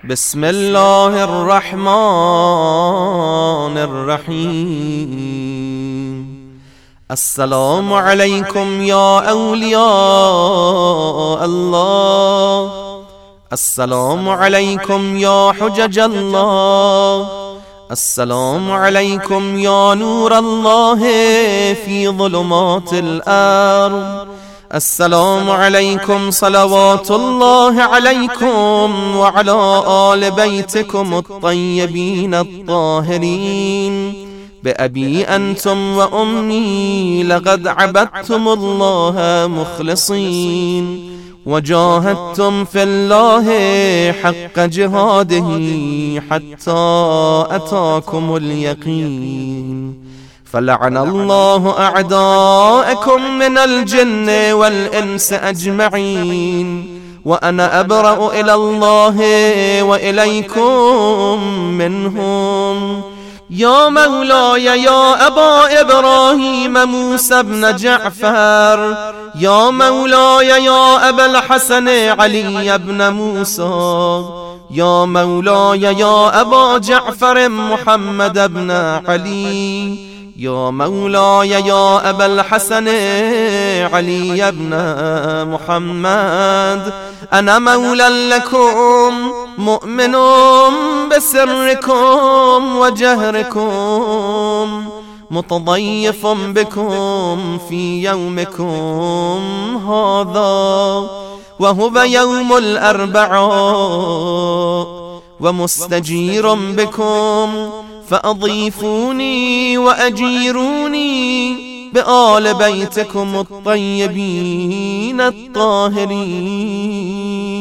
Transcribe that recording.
بسم الله الرحمن الرحيم. السلام عليكم يا أولياء الله، السلام عليكم يا حجج الله، السلام عليكم يا نور الله في ظلمات الأرض، السلام عليكم صلوات الله عليكم وعلى آل بيتكم الطيبين الطاهرين. بأبي أنتم وأمي لقد عبدتم الله مخلصين، وجاهدتم في الله حق جهاده حتى أتاكم اليقين. فلعن الله أعداءكم من الجن والإنس أجمعين، وأنا أبرأ إلى الله وإليكم منهم. يا مولاي يا أبا إبراهيم موسى بن جعفر، يا مولاي يا أبا الحسن علي بن موسى، يا مولاي يا أبا جعفر محمد بن علي، يا مولاي يا أبا الحسن علي بن محمد. أنا مولى لكم مؤمن بسركم وجهركم، متضيف بكم في يومكم هذا وهو يوم الأربعاء، ومستجير بكم، فأضيفوني وأجيروني بآل بيتكم الطيبين الطاهرين.